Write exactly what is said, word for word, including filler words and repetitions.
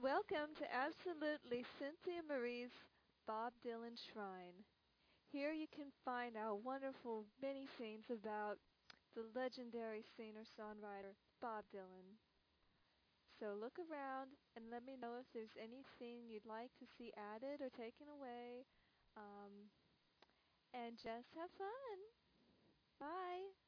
Welcome to Absolutely Cynthia Marie's Bob Dylan Shrine. Here you can find our wonderful mini scenes about the legendary singer-songwriter Bob Dylan. So look around and let me know if there's anything you'd like to see added or taken away. Um, and just have fun. Bye.